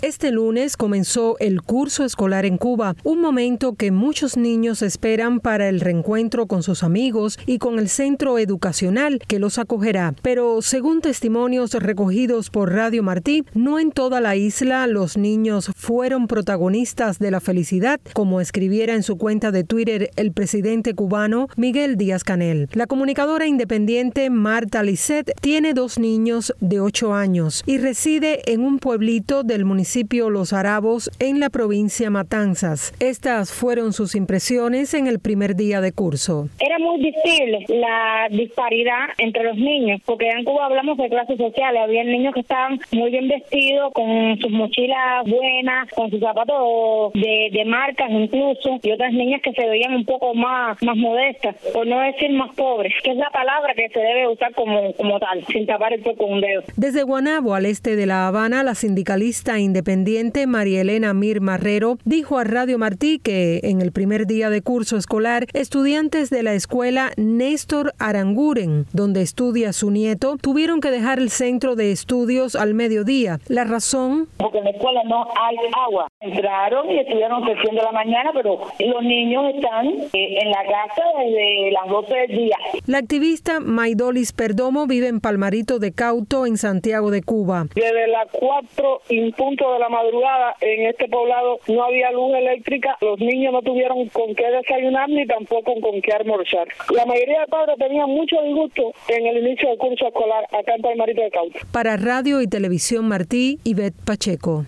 Este lunes comenzó el curso escolar en Cuba, un momento que muchos niños esperan para el reencuentro con sus amigos y con el centro educacional que los acogerá. Pero según testimonios recogidos por Radio Martí, no en toda la isla los niños fueron protagonistas de la felicidad, como escribiera en su cuenta de Twitter el presidente cubano Miguel Díaz-Canel. La comunicadora independiente Marta Lisset tiene 2 niños de 8 años y reside en un pueblito del municipio Los Arabos en la provincia Matanzas. Estas fueron sus impresiones en el primer día de curso. Era muy visible la disparidad entre los niños, porque en Cuba hablamos de clases sociales. Había niños que estaban muy bien vestidos, con sus mochilas buenas, con sus zapatos de marcas incluso, y otras niñas que se veían un poco más modestas, por no decir más pobres, que es la palabra que se debe usar como tal, sin tapar el cuerpo con un dedo. Desde Guanabo, al este de La Habana, la sindicalista independiente María Elena Mir Marrero dijo a Radio Martí que en el primer día de curso escolar, estudiantes de la escuela Néstor Aranguren, donde estudia su nieto, tuvieron que dejar el centro de estudios al mediodía. La razón: porque en la escuela no hay agua. Entraron y estudiaron sesión de la mañana, pero los niños están en la casa desde las 12 del día. La activista Maidolis Perdomo vive en Palmarito de Cauto, en Santiago de Cuba. Desde las 4 en punto de la madrugada en este poblado no había luz eléctrica, los niños no tuvieron con qué desayunar ni tampoco con qué almorzar. La mayoría de padres tenían mucho disgusto en el inicio del curso escolar acá en Palmarito de Cauto. Para Radio y Televisión Martí, Ivette Pacheco.